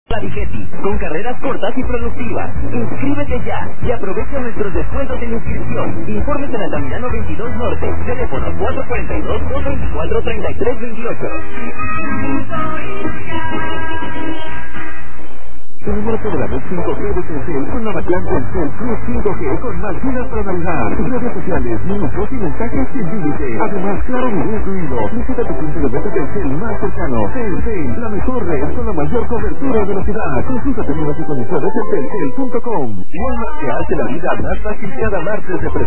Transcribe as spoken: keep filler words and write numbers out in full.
La Vigetti, con carreras cortas y productivas. Inscríbete ya y aprovecha nuestros descuentos en inscripción. Informes en Altamirano veintidós Norte. Teléfono cuatro cuatro dos, dos dos cuatro, tres tres dos ocho. El número de la red cinco G de Telcel con la plan Telcel Plus cinco G con más gigas para navegar, redes sociales, minutos y mensajes sin límite. Además, claro, video incluido. Visita tu punto de venta Telcel más cercano. Telcel, la mejor red con la mayor cobertura de la ciudad. Consulta términos y condiciones en telcel punto com. Walmart te hace la vida más fácil cada martes de